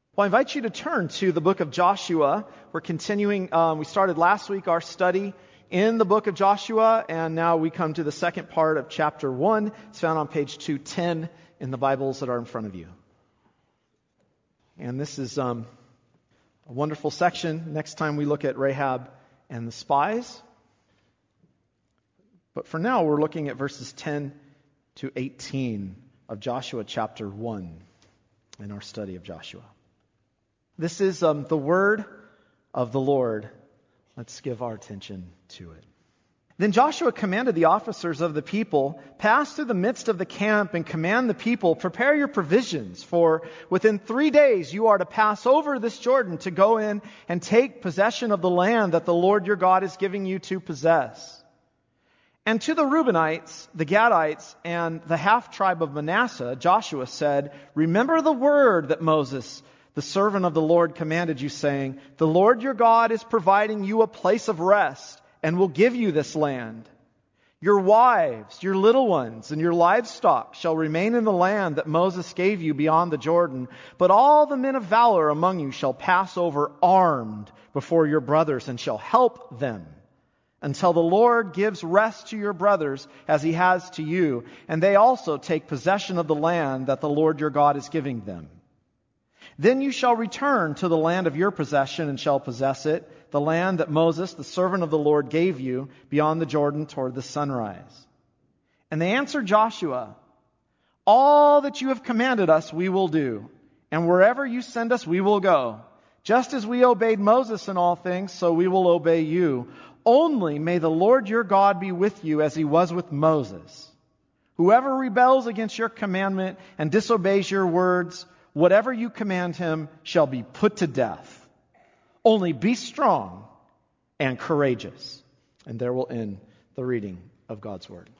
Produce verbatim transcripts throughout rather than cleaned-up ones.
Well, I invite you to turn to the book of Joshua. We're continuing, um, we started last week our study in the book of Joshua, and now we come to the second part of chapter one. It's found on page two ten in the Bibles that are in front of you. And this is um, a wonderful section. Next time we look at Rahab and the spies. But for now, we're looking at verses ten to eighteen of Joshua chapter one in our study of Joshua. This is um, the word of the Lord. Let's give our attention to it. Then Joshua commanded the officers of the people, pass through the midst of the camp and command the people, prepare your provisions, for within three days you are to pass over this Jordan to go in and take possession of the land that the Lord your God is giving you to possess. And to the Reubenites, the Gadites, and the half-tribe of Manasseh, Joshua said, remember the word that Moses, the servant of the Lord, commanded you, saying, the Lord your God is providing you a place of rest and will give you this land. Your wives, your little ones, and your livestock shall remain in the land that Moses gave you beyond the Jordan. But all the men of valor among you shall pass over armed before your brothers and shall help them until the Lord gives rest to your brothers as he has to you, and they also take possession of the land that the Lord your God is giving them. Then you shall return to the land of your possession and shall possess it, the land that Moses, the servant of the Lord, gave you beyond the Jordan toward the sunrise. And they answered Joshua, all that you have commanded us we will do, and wherever you send us we will go. Just as we obeyed Moses in all things, so we will obey you. Only may the Lord your God be with you as he was with Moses. Whoever rebels against your commandment and disobeys your words, whatever you command him shall be put to death. Only be strong and courageous. And there will end the reading of God's word.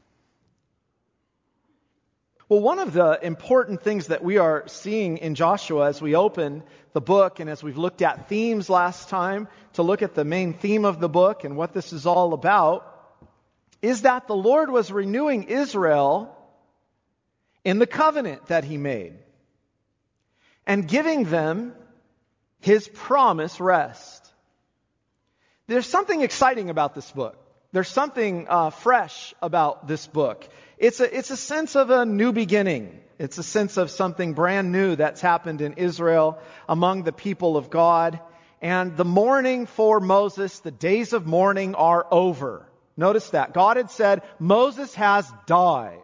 Well, one of the important things that we are seeing in Joshua as we open the book and as we've looked at themes last time to look at the main theme of the book and what this is all about is that the Lord was renewing Israel in the covenant that he made and giving them his promised rest. There's something exciting about this book. There's something uh, fresh about this book. It's a, it's a sense of a new beginning. It's a sense of something brand new that's happened in Israel among the people of God. And the mourning for Moses, the days of mourning are over. Notice that. God had said, Moses has died.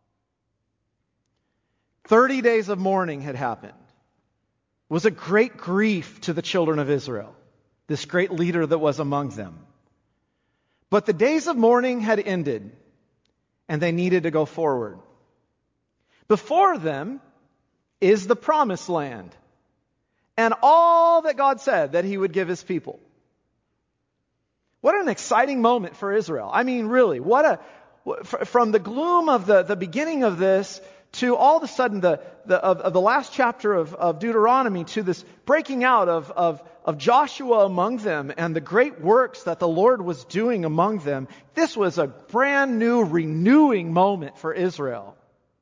Thirty days of mourning had happened. It was a great grief to the children of Israel, this great leader that was among them. But the days of mourning had ended, and they needed to go forward. Before them is the promised land, and all that God said that he would give his people. What an exciting moment for Israel. I mean, really, what a, from the gloom of the, the beginning of this to all of a sudden the, the of, of the last chapter of, of Deuteronomy to this breaking out of, of, of Joshua among them and the great works that the Lord was doing among them. This was a brand new renewing moment for Israel.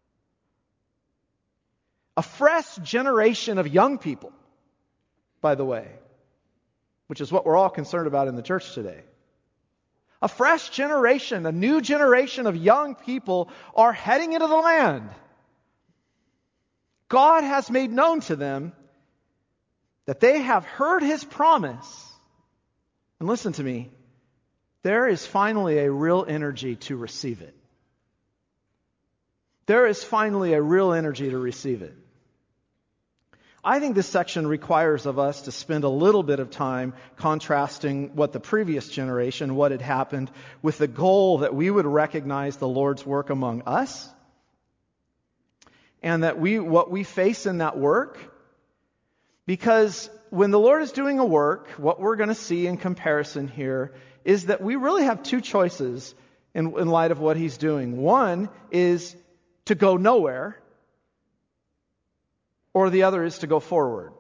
A fresh generation of young people, by the way, which is what we're all concerned about in the church today. A fresh generation, a new generation of young people are heading into the land. God has made known to them that they have heard his promise. And listen to me, there is finally a real energy to receive it. There is finally a real energy to receive it. I think this section requires of us to spend a little bit of time contrasting what the previous generation, what had happened, with the goal that we would recognize the Lord's work among us. And that we, what we face in that work, because when the Lord is doing a work, what we're going to see in comparison here is that we really have two choices in, in light of what he's doing. One is to go nowhere, or the other is to go forward.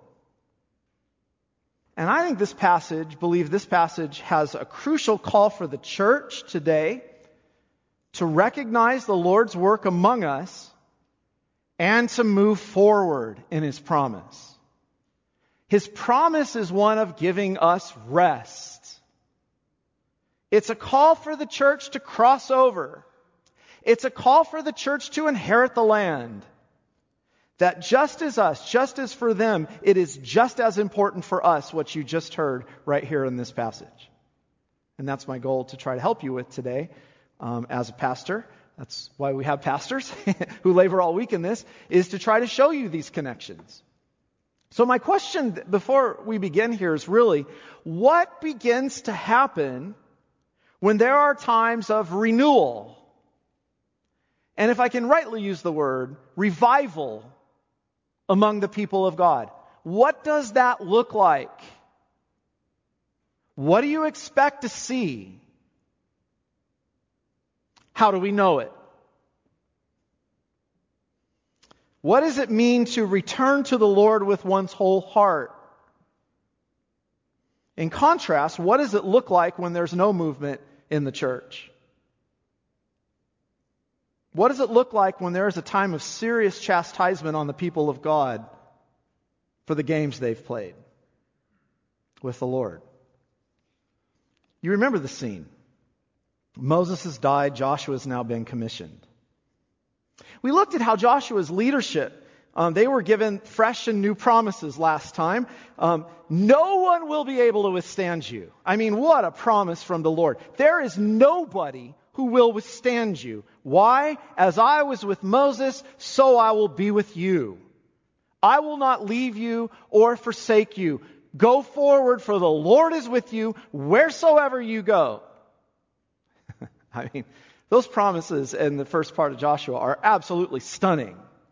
And I think this passage, believe this passage has a crucial call for the church today to recognize the Lord's work among us and to move forward in his promise. His promise is one of giving us rest. It's a call for the church to cross over. It's a call for the church to inherit the land. That just as us, just as for them, it is just as important for us what you just heard right here in this passage. And that's my goal to try to help you with today um, as a pastor. That's why we have pastors who labor all week in this, is to try to show you these connections. So my question before we begin here is really, what begins to happen when there are times of renewal? And if I can rightly use the word, revival among the people of God. What does that look like? What do you expect to see? How do we know it? What does it mean to return to the Lord with one's whole heart? In contrast, what does it look like when there's no movement in the church? What does it look like when there is a time of serious chastisement on the people of God for the games they've played with the Lord? You remember the scene. Moses has died. Joshua has now been commissioned. We looked at how Joshua's leadership, um, they were given fresh and new promises last time. Um, no one will be able to withstand you. I mean, what a promise from the Lord. There is nobody who will withstand you. Why? As I was with Moses, so I will be with you. I will not leave you or forsake you. Go forward, for the Lord is with you wheresoever you go. I mean, those promises in the first part of Joshua are absolutely stunning.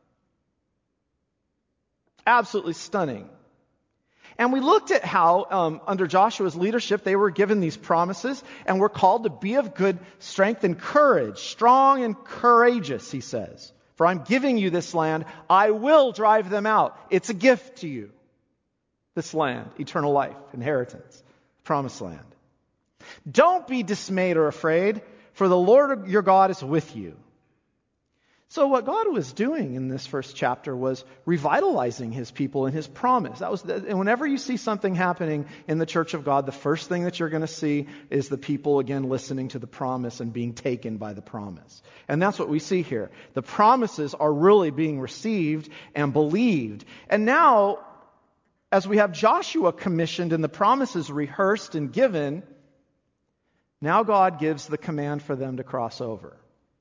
Absolutely stunning. And we looked at how, um, under Joshua's leadership, they were given these promises and were called to be of good strength and courage, strong and courageous, he says. For I'm giving you this land, I will drive them out. It's a gift to you. This land, eternal life, inheritance, promised land. Don't be dismayed or afraid, for the Lord your God is with you. So what God was doing in this first chapter was revitalizing his people and his promise. That was the, and whenever you see something happening in the church of God, the first thing that you're going to see is the people again listening to the promise and being taken by the promise. And that's what we see here. The promises are really being received and believed. And now, as we have Joshua commissioned and the promises rehearsed and given, now God gives the command for them to cross over.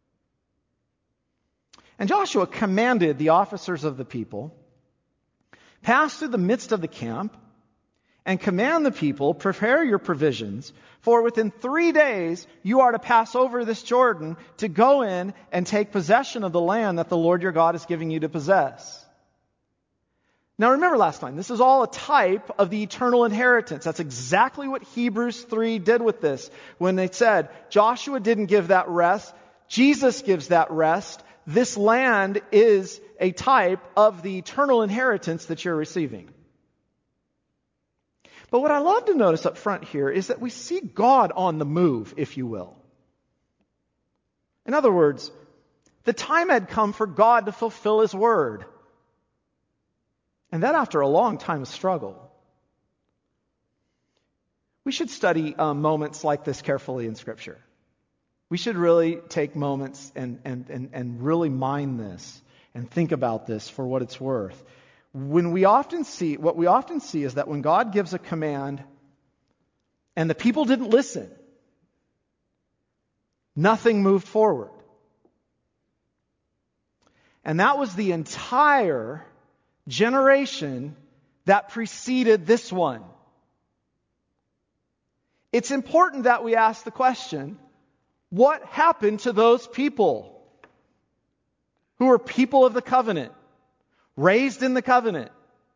And Joshua commanded the officers of the people, pass through the midst of the camp, and command the people, prepare your provisions, for within three days you are to pass over this Jordan to go in and take possession of the land that the Lord your God is giving you to possess. Now remember last time, this is all a type of the eternal inheritance. That's exactly what Hebrews three did with this. When they said, Joshua didn't give that rest, Jesus gives that rest. This land is a type of the eternal inheritance that you're receiving. But what I love to notice up front here is that we see God on the move, if you will. In other words, the time had come for God to fulfill His word. And that after a long time of struggle. We should study uh, moments like this carefully in Scripture. We should really take moments and, and, and, and really mine this and think about this for what it's worth. When we often see, what we often see is that when God gives a command and the people didn't listen, nothing moved forward. And that was the entire generation that preceded this one. It's important that we ask the question, what happened to those people who were people of the covenant, raised in the covenant?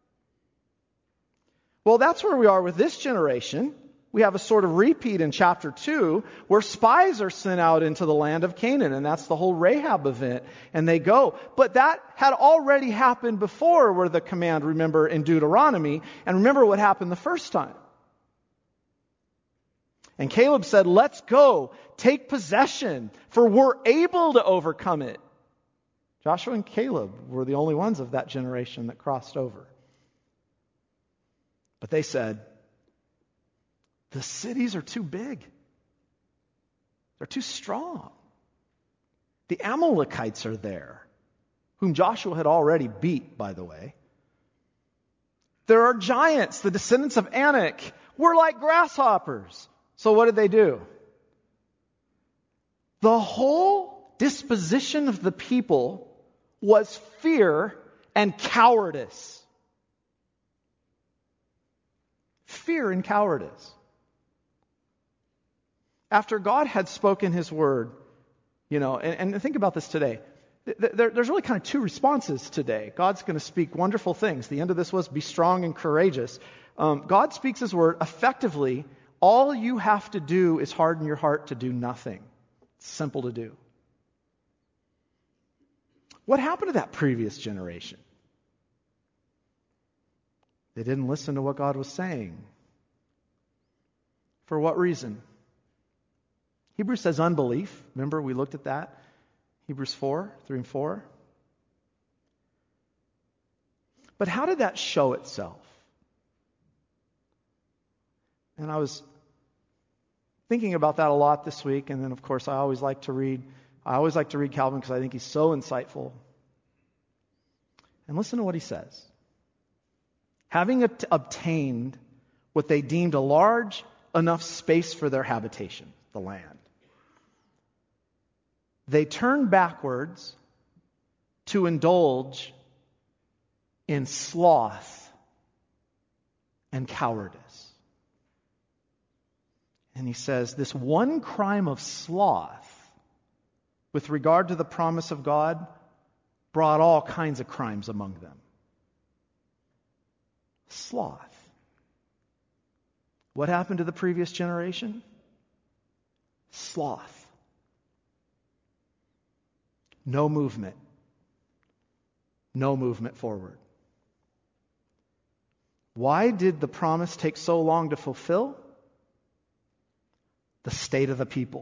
Well, that's where we are with this generation. We have a sort of repeat in chapter two where spies are sent out into the land of Canaan, and that's the whole Rahab event, and they go. But that had already happened before, where the command, remember, in Deuteronomy, and remember what happened the first time. And Caleb said, let's go, take possession, for we're able to overcome it. Joshua and Caleb were the only ones of that generation that crossed over. But they said, the cities are too big. They're too strong. The Amalekites are there, whom Joshua had already beat, by the way. There are giants, the descendants of Anak. We're like grasshoppers. So what did they do? The whole disposition of the people was fear and cowardice. Fear and cowardice. After God had spoken His word, you know, and, and think about this today. There, there's really kind of two responses today. God's going to speak wonderful things. The end of this was, be strong and courageous. Um, God speaks His word effectively. All you have to do is harden your heart to do nothing. It's simple to do. What happened to that previous generation? They didn't listen to what God was saying. For what reason? Hebrews says unbelief. Remember, we looked at that. Hebrews four, three and four. But how did that show itself? And I was thinking about that a lot this week, and then of course I always like to read I always like to read Calvin because I think he's so insightful. And listen to what he says. Having ob- obtained what they deemed a large enough space for their habitation, the land, they turned backwards to indulge in sloth and cowardice. And he says, this one crime of sloth with regard to the promise of God brought all kinds of crimes among them. Sloth. What happened to the previous generation? Sloth. No movement. No movement forward. Why did the promise take so long to fulfill? The state of the people.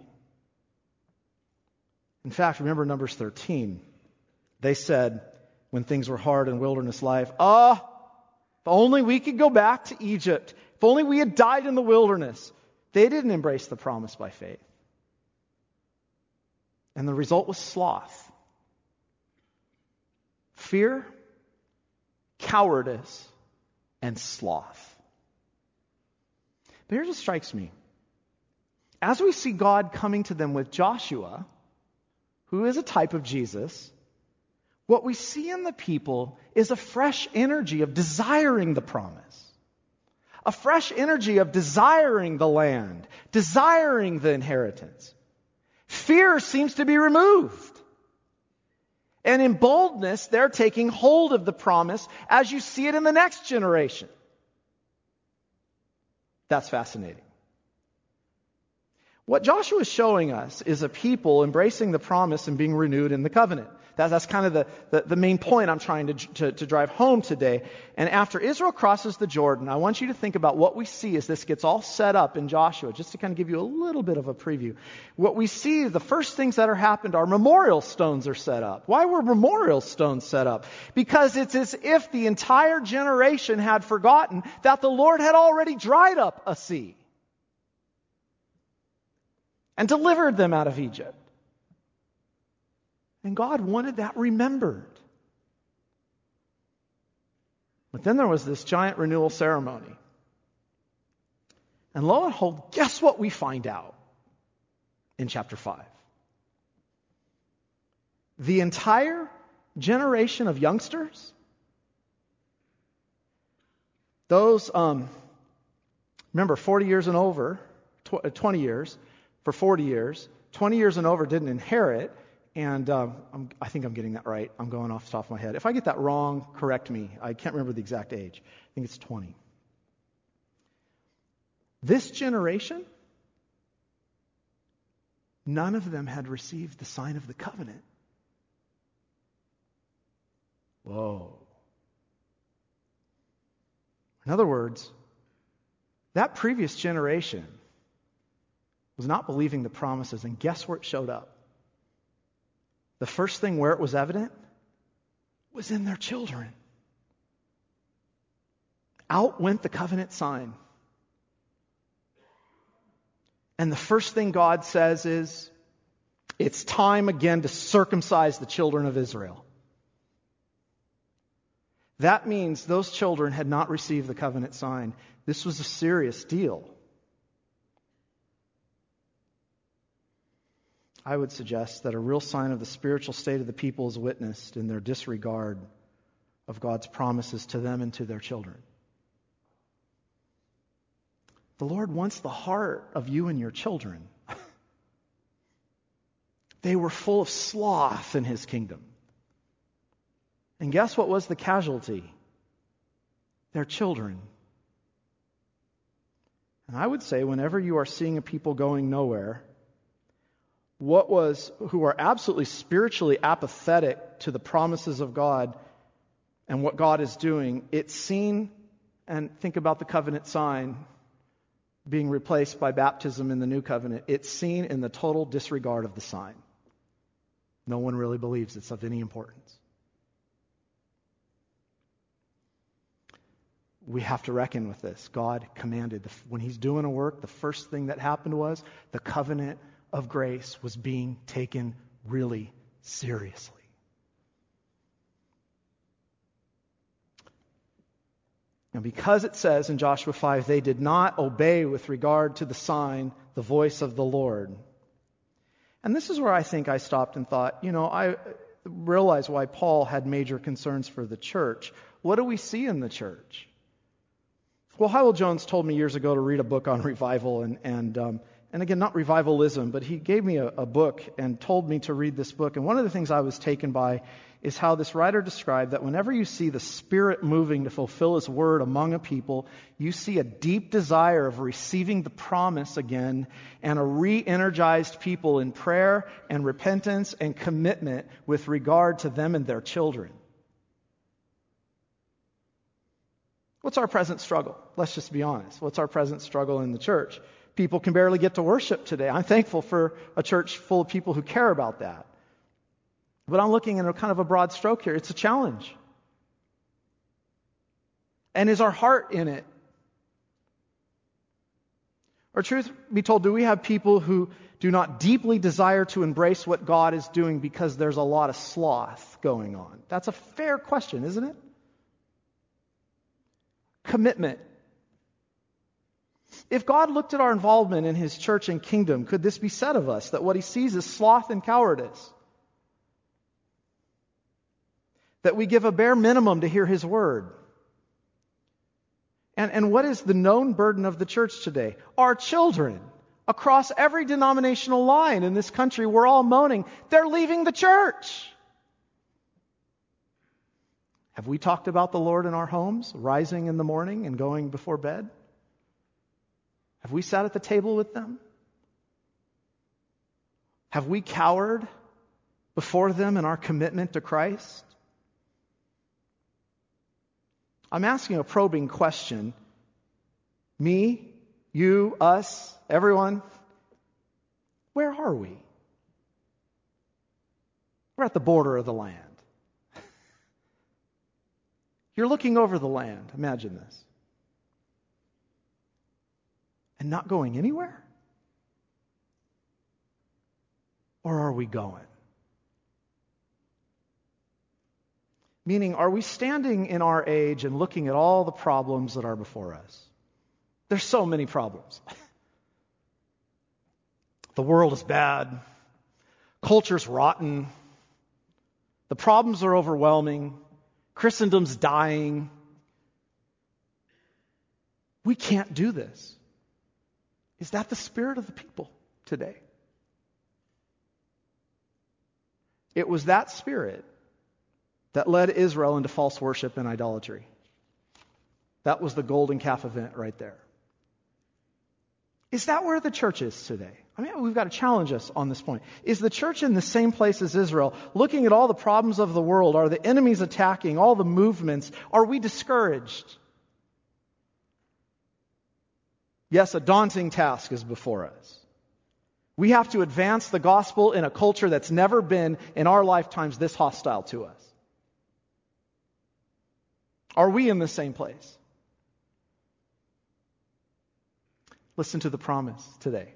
In fact, remember Numbers thirteen. They said, when things were hard in wilderness life, ah, oh, if only we could go back to Egypt. If only we had died in the wilderness. They didn't embrace the promise by faith. And the result was sloth. Fear, cowardice, and sloth. But here's what strikes me. As we see God coming to them with Joshua, who is a type of Jesus, what we see in the people is a fresh energy of desiring the promise. A fresh energy of desiring the land, desiring the inheritance. Fear seems to be removed. And in boldness, they're taking hold of the promise as you see it in the next generation. That's fascinating. What Joshua is showing us is a people embracing the promise and being renewed in the covenant. That, that's kind of the, the, the main point I'm trying to, to, to drive home today. And after Israel crosses the Jordan, I want you to think about what we see as this gets all set up in Joshua, just to kind of give you a little bit of a preview. What we see, the first things that are happened are memorial stones are set up. Why were memorial stones set up? Because it's as if the entire generation had forgotten that the Lord had already dried up a sea and delivered them out of Egypt. And God wanted that remembered. But then there was this giant renewal ceremony. And lo and behold, guess what we find out in chapter five? The entire generation of youngsters, those, um, remember, forty years and over, tw- twenty years, for forty years, twenty years and over didn't inherit. And um, I'm, I think I'm getting that right. I'm going off the top of my head. If I get that wrong, correct me. I can't remember the exact age. I think it's twenty. This generation, none of them had received the sign of the covenant. Whoa. In other words, that previous generation was not believing the promises. And guess where it showed up? The first thing where it was evident was in their children. Out went the covenant sign. And the first thing God says is, it's time again to circumcise the children of Israel. That means those children had not received the covenant sign. This was a serious deal. I would suggest that a real sign of the spiritual state of the people is witnessed in their disregard of God's promises to them and to their children. The Lord wants the heart of you and your children. They were full of sloth in His kingdom. And guess what was the casualty? Their children. And I would say whenever you are seeing a people going nowhere, what was, who are absolutely spiritually apathetic to the promises of God and what God is doing, it's seen, and think about the covenant sign being replaced by baptism in the new covenant, it's seen in the total disregard of the sign. No one really believes it's of any importance. We have to reckon with this. God commanded, when He's doing a work, the first thing that happened was the covenant of grace was being taken really seriously. And because it says in Joshua five, they did not obey with regard to the sign, the voice of the Lord. And this is where I think I stopped and thought, you know, I realize why Paul had major concerns for the church. What do we see in the church? Well, Howell Jones told me years ago to read a book on revival, and and um, and again, not revivalism, but he gave me a, a book and told me to read this book. And one of the things I was taken by is how this writer described that whenever you see the Spirit moving to fulfill His word among a people, you see a deep desire of receiving the promise again and a re-energized people in prayer and repentance and commitment with regard to them and their children. What's our present struggle? Let's just be honest. What's our present struggle in the church? People can barely get to worship today. I'm thankful for a church full of people who care about that. But I'm looking at a kind of a broad stroke here. It's a challenge. And is our heart in it? Or truth be told, do we have people who do not deeply desire to embrace what God is doing because there's a lot of sloth going on? That's a fair question, isn't it? Commitment. If God looked at our involvement in His church and kingdom, could this be said of us, that what He sees is sloth and cowardice? That we give a bare minimum to hear His word? And, and what is the known burden of the church today? Our children. Across every denominational line in this country, we're all moaning, they're leaving the church. Have we talked about the Lord in our homes, rising in the morning and going before bed? Have we sat at the table with them? Have we cowered before them in our commitment to Christ? I'm asking a probing question. Me, you, us, everyone. Where are we? We're at the border of the land. You're looking over the land. Imagine this. And not going anywhere? Or are we going? Meaning, are we standing in our age and looking at all the problems that are before us? There's so many problems. The world is bad. Culture's rotten. The problems are overwhelming. Christendom's dying. We can't do this. Is that the spirit of the people today? It was that spirit that led Israel into false worship and idolatry. That was the golden calf event right there. Is that where the church is today? I mean, we've got to challenge us on this point. Is the church in the same place as Israel, looking at all the problems of the world? Are the enemies attacking? All the movements? Are we discouraged? Yes, a daunting task is before us. We have to advance the gospel in a culture that's never been, in our lifetimes, this hostile to us. Are we in the same place? Listen to the promise today.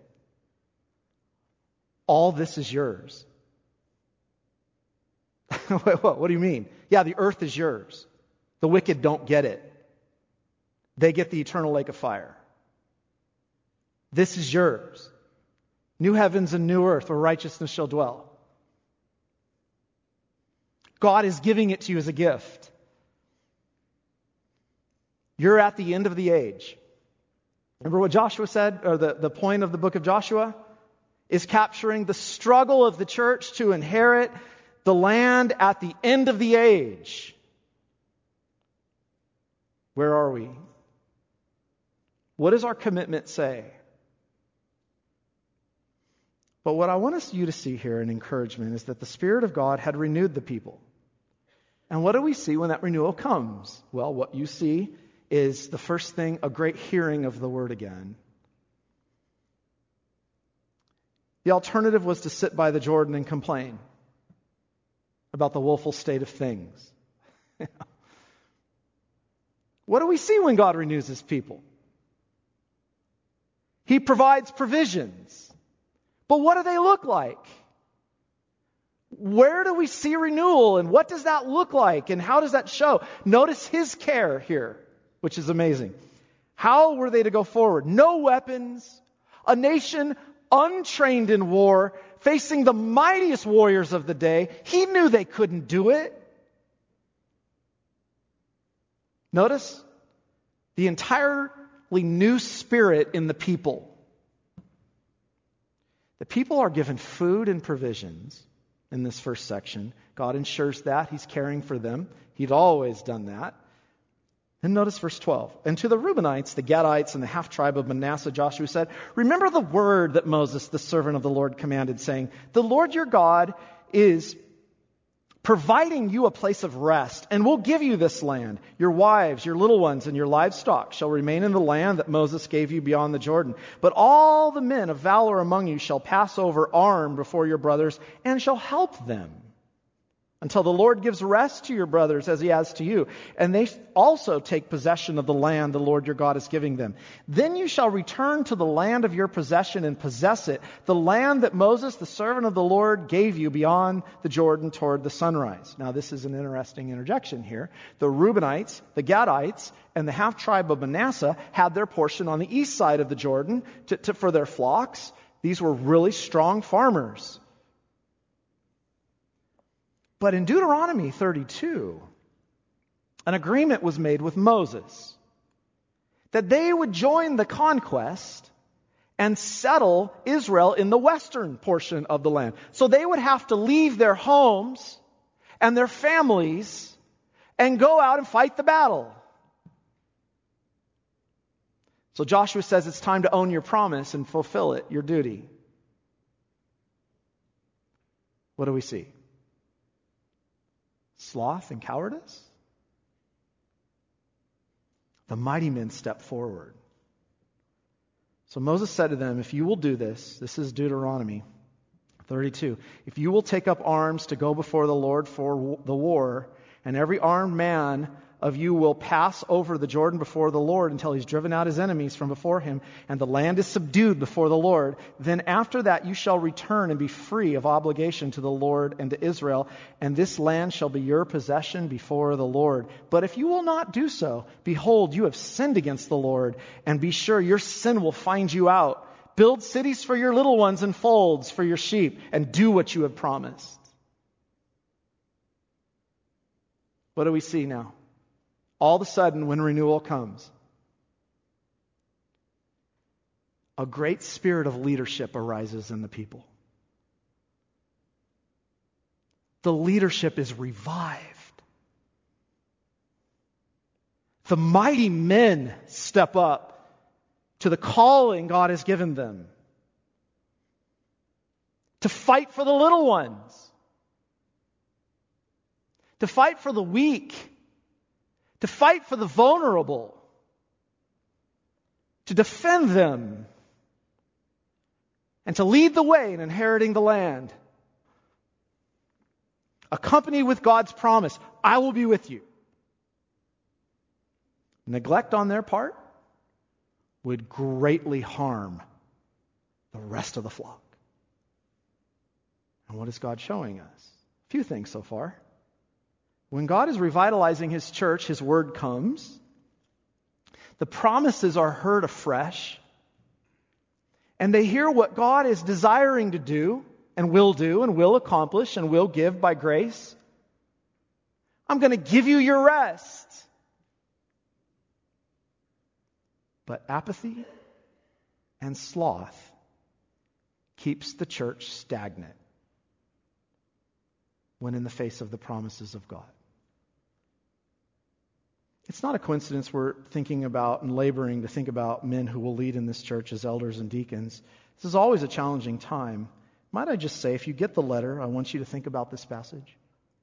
All this is yours. Wait, what? What do you mean? Yeah, the earth is yours. The wicked don't get it. They get the eternal lake of fire. This is yours. New heavens and new earth where righteousness shall dwell. God is giving it to you as a gift. You're at the end of the age. Remember what Joshua said, or the, the point of the book of Joshua is capturing the struggle of the church to inherit the land at the end of the age. Where are we? What does our commitment say? But what I want us you to see here in encouragement is that the Spirit of God had renewed the people. And what do we see when that renewal comes? Well, what you see is the first thing, a great hearing of the word again. The alternative was to sit by the Jordan and complain about the woeful state of things. What do we see when God renews His people? He provides provisions. But what do they look like? Where do we see renewal, and what does that look like, and how does that show? Notice His care here, which is amazing. How were they to go forward? No weapons, a nation untrained in war, facing the mightiest warriors of the day. He knew they couldn't do it. Notice the entirely new spirit in the people. The people are given food and provisions in this first section. God ensures that. He's caring for them. He'd always done that. And notice verse twelve. And to the Reubenites, the Gadites, and the half-tribe of Manasseh, Joshua said, remember the word that Moses, the servant of the Lord, commanded, saying, the Lord your God is providing you a place of rest, and will give you this land. Your wives, your little ones, and your livestock shall remain in the land that Moses gave you beyond the Jordan. But all the men of valor among you shall pass over armed before your brothers, and shall help them, until the Lord gives rest to your brothers as He has to you. And they also take possession of the land the Lord your God is giving them. Then you shall return to the land of your possession and possess it, the land that Moses, the servant of the Lord, gave you beyond the Jordan toward the sunrise. Now this is an interesting interjection here. The Reubenites, the Gadites, and the half-tribe of Manasseh had their portion on the east side of the Jordan to, to, for their flocks. These were really strong farmers. But in Deuteronomy thirty-two, an agreement was made with Moses that they would join the conquest and settle Israel in the western portion of the land. So they would have to leave their homes and their families and go out and fight the battle. So Joshua says it's time to own your promise and fulfill it, your duty. What do we see? Sloth and cowardice? The mighty men step forward. So Moses said to them, if you will do this, this is Deuteronomy thirty-two, if you will take up arms to go before the Lord for the war, and every armed man of you will pass over the Jordan before the Lord until He's driven out His enemies from before Him, and the land is subdued before the Lord. Then after that you shall return and be free of obligation to the Lord and to Israel, and this land shall be your possession before the Lord. But if you will not do so, behold, you have sinned against the Lord, and be sure your sin will find you out. Build cities for your little ones and folds for your sheep, and do what you have promised. What do we see now? All of a sudden, when renewal comes, a great spirit of leadership arises in the people. The leadership is revived. The mighty men step up to the calling God has given them to fight for the little ones, to fight for the weak, to fight for the vulnerable, to defend them, and to lead the way in inheriting the land. Accompanied with God's promise, I will be with you. Neglect on their part would greatly harm the rest of the flock. And what is God showing us? A few things so far. When God is revitalizing His church, His word comes. The promises are heard afresh. And they hear what God is desiring to do and will do and will accomplish and will give by grace. I'm going to give you your rest. But apathy and sloth keeps the church stagnant when in the face of the promises of God. It's not a coincidence we're thinking about and laboring to think about men who will lead in this church as elders and deacons. This is always a challenging time. Might I just say, if you get the letter, I want you to think about this passage.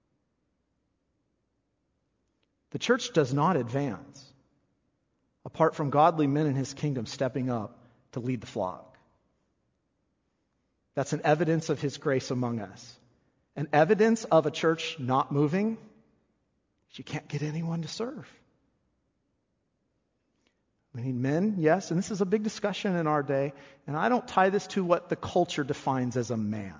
The church does not advance apart from godly men in His kingdom stepping up to lead the flock. That's an evidence of His grace among us. An evidence of a church not moving is you can't get anyone to serve. We need men, yes, and this is a big discussion in our day, and I don't tie this to what the culture defines as a man.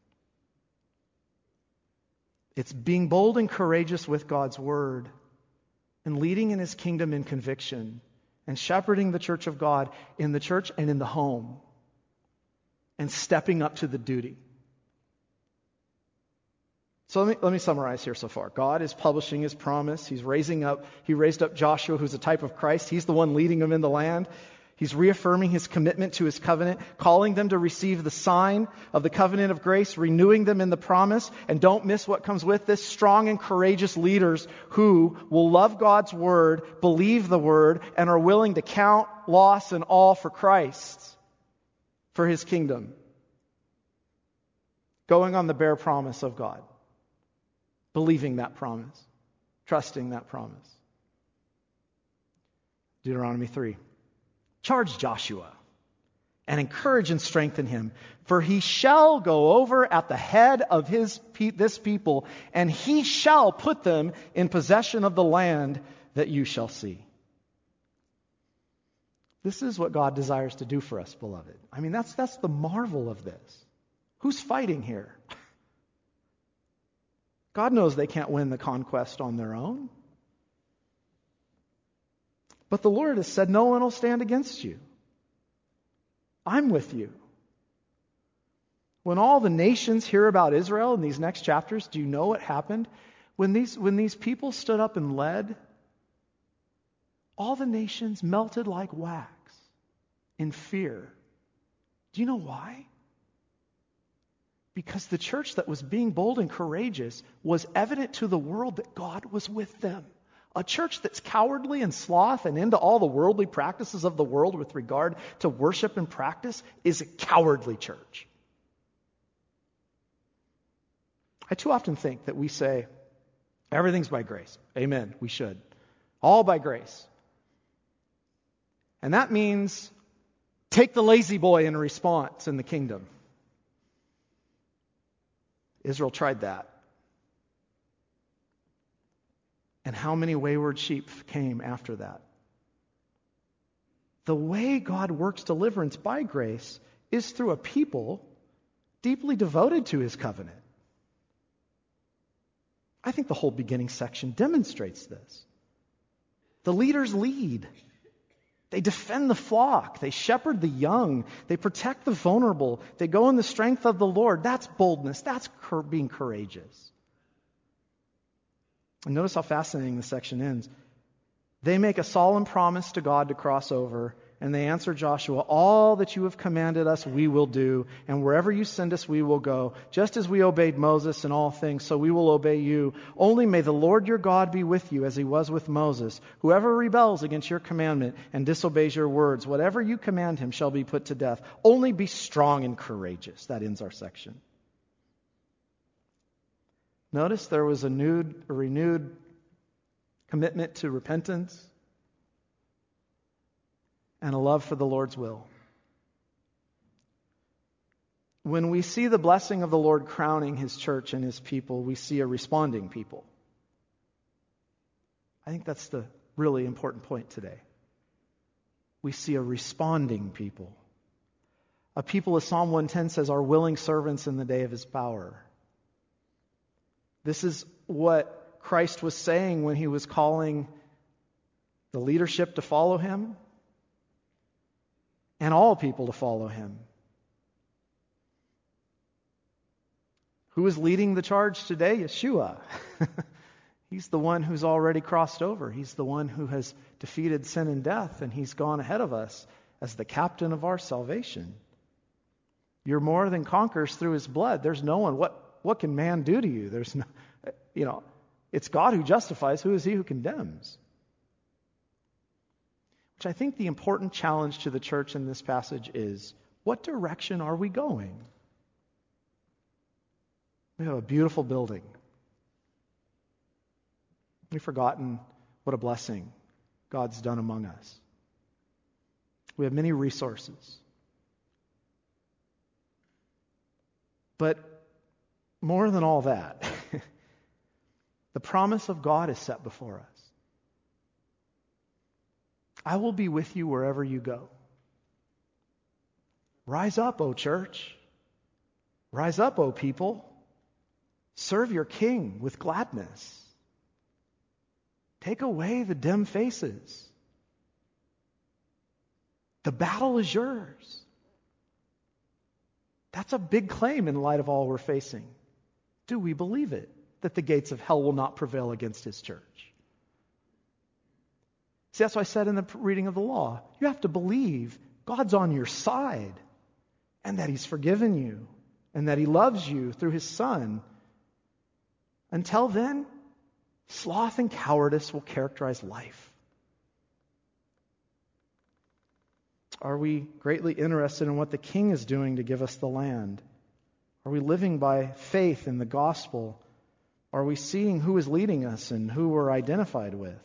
It's being bold and courageous with God's word and leading in His kingdom in conviction and shepherding the church of God in the church and in the home and stepping up to the duty. So let me, let me summarize here so far. God is publishing His promise. He's raising up, He raised up Joshua, who's a type of Christ. He's the one leading them in the land. He's reaffirming His commitment to His covenant, calling them to receive the sign of the covenant of grace, renewing them in the promise. And don't miss what comes with this: strong and courageous leaders who will love God's word, believe the word, and are willing to count loss and all for Christ, for His kingdom. Going on the bare promise of God. Believing that promise. Trusting that promise. Deuteronomy three. Charge Joshua and encourage and strengthen him, for he shall go over at the head of his this people, and he shall put them in possession of the land that you shall see. This is what God desires to do for us, beloved. I mean, that's that's the marvel of this. Who's fighting here? God knows they can't win the conquest on their own. But the Lord has said, no one will stand against you. I'm with you. When all the nations hear about Israel in these next chapters, do you know what happened? When these, when these people stood up and led, all the nations melted like wax in fear. Do you know why? Because the church that was being bold and courageous was evident to the world that God was with them. A church that's cowardly and sloth and into all the worldly practices of the world with regard to worship and practice is a cowardly church. I too often think that we say, everything's by grace. Amen. We should. All by grace. And that means take the lazy boy in response in the kingdom. Israel tried that. And how many wayward sheep came after that? The way God works deliverance by grace is through a people deeply devoted to His covenant. I think the whole beginning section demonstrates this. The leaders lead. They defend the flock. They shepherd the young. They protect the vulnerable. They go in the strength of the Lord. That's boldness. That's being courageous. And notice how fascinating the section ends. They make a solemn promise to God to cross over, and they answer Joshua, all that you have commanded us we will do, and wherever you send us we will go. Just as we obeyed Moses in all things, so we will obey you. Only may the Lord your God be with you as He was with Moses. Whoever rebels against your commandment and disobeys your words, whatever you command him shall be put to death. Only be strong and courageous. That ends our section. Notice there was a renewed, a renewed commitment to repentance and a love for the Lord's will. When we see the blessing of the Lord crowning His church and His people, we see a responding people. I think that's the really important point today. we see a responding people. A people, as Psalm one ten says, are willing servants in the day of his power. This is what Christ was saying when he was calling the leadership to follow him and all people to follow him. Who is leading the charge today? Yeshua. He's the one who's already crossed over. He's the one who has defeated sin and death, and he's gone ahead of us as the captain of our salvation. You're more than conquerors through his blood. There's no one. What, what can man do to you? There's no, you know, it's God who justifies. Who is he who condemns? Which I think the important challenge to the church in this passage is, what direction are we going? We have a beautiful building. We've forgotten what a blessing God's done among us. We have many resources. But more than all that, the promise of God is set before us. I will be with you wherever you go. Rise up, O church. Rise up, O people. Serve your King with gladness. Take away the dim faces. The battle is yours. That's a big claim in light of all we're facing. Do we believe it? That the gates of hell will not prevail against his church? See, that's why I said in the reading of the law, you have to believe God's on your side and that he's forgiven you and that he loves you through his Son. Until then, sloth and cowardice will characterize life. Are we greatly interested in what the King is doing to give us the land? Are we living by faith in the gospel? Are we seeing who is leading us and who we're identified with?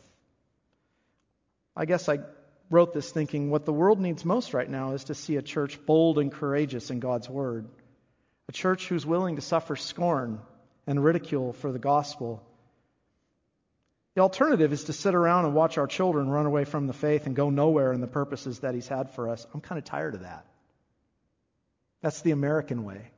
I guess I wrote this thinking what the world needs most right now is to see a church bold and courageous in God's word. A church who's willing to suffer scorn and ridicule for the gospel. The alternative is to sit around and watch our children run away from the faith and go nowhere in the purposes that he's had for us. I'm kind of tired of that. That's the American way.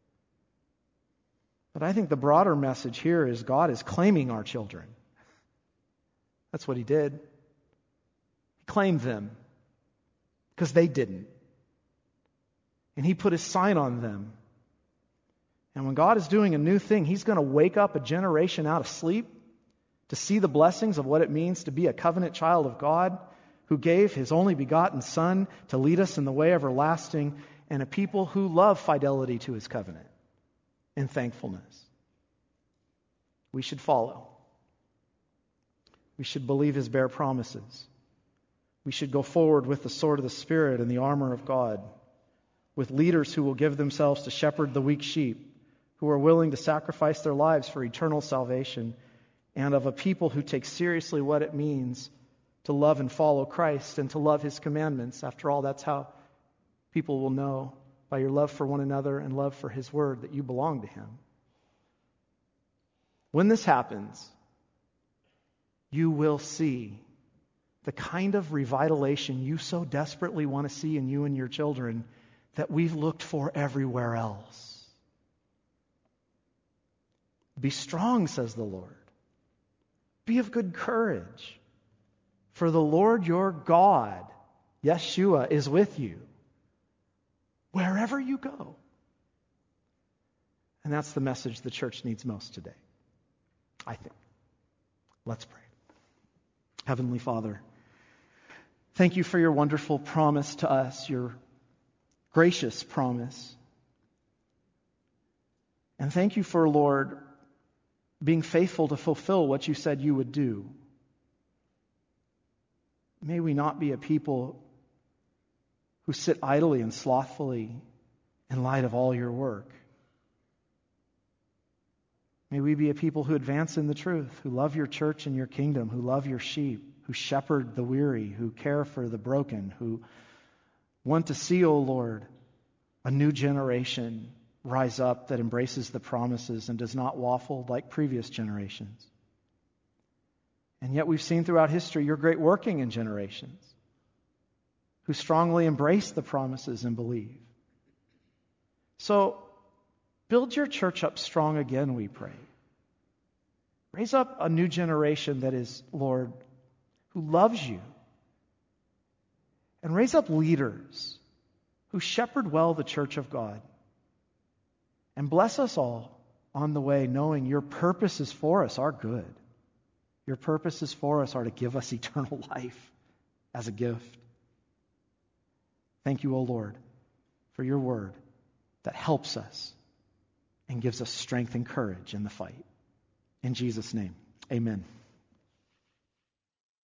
But I think the broader message here is God is claiming our children. That's what he did. He claimed them because they didn't. And he put his sign on them. And when God is doing a new thing, he's going to wake up a generation out of sleep to see the blessings of what it means to be a covenant child of God who gave his only begotten Son to lead us in the way everlasting, and a people who love fidelity to his covenant and thankfulness. We should follow. We should believe his bare promises. We should go forward with the sword of the Spirit and the armor of God, with leaders who will give themselves to shepherd the weak sheep, who are willing to sacrifice their lives for eternal salvation, and of a people who take seriously what it means to love and follow Christ and to love his commandments. After all, that's how people will know, by your love for one another and love for his word, that you belong to him. When this happens, you will see the kind of revitalization you so desperately want to see in you and your children that we've looked for everywhere else. Be strong, says the Lord. Be of good courage, for the Lord your God, Yeshua, is with you wherever you go. And that's the message the church needs most today, I think. Let's pray. Heavenly Father, thank you for your wonderful promise to us, your gracious promise. And thank you for, Lord, being faithful to fulfill what you said you would do. May we not be a people who sit idly and slothfully in light of all your work. May we be a people who advance in the truth, who love your church and your kingdom, who love your sheep, who shepherd the weary, who care for the broken, who want to see, O Lord, a new generation rise up that embraces the promises and does not waffle like previous generations. And yet we've seen throughout history your great working in generations. who strongly embrace the promises and believe. So, build your church up strong again, we pray. Raise up a new generation that is, Lord, who loves you. And raise up leaders who shepherd well the church of God. And bless us all on the way, knowing your purposes for us are good. Your purposes for us are to give us eternal life as a gift. Thank you, O Lord, for your word that helps us and gives us strength and courage in the fight. In Jesus' name, amen.